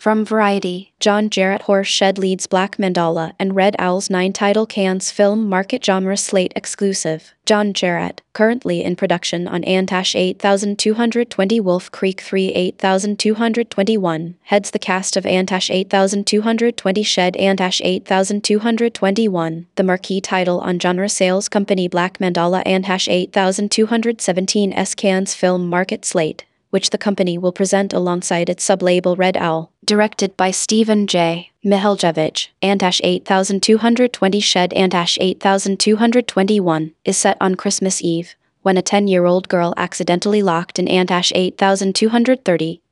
From Variety, John Jarratt Horse Shed leads Black Mandala and Red Owl's 9-title Cannes Film Market Genre Slate exclusive. John Jarratt, currently in production on Antash 8220 Wolf Creek 3 8221, heads the cast of Antash 8220 Shed Antash 8221, the marquee title on genre sales company Black Mandala Antash 8217's Cannes Film Market Slate, which the company will present alongside its sublabel Red Owl. Directed by Stephen J. Mihaljevic, Antash 8220 Shed Antash 8221 is set on Christmas Eve, when a 10-year-old girl accidentally locked in Antash 8230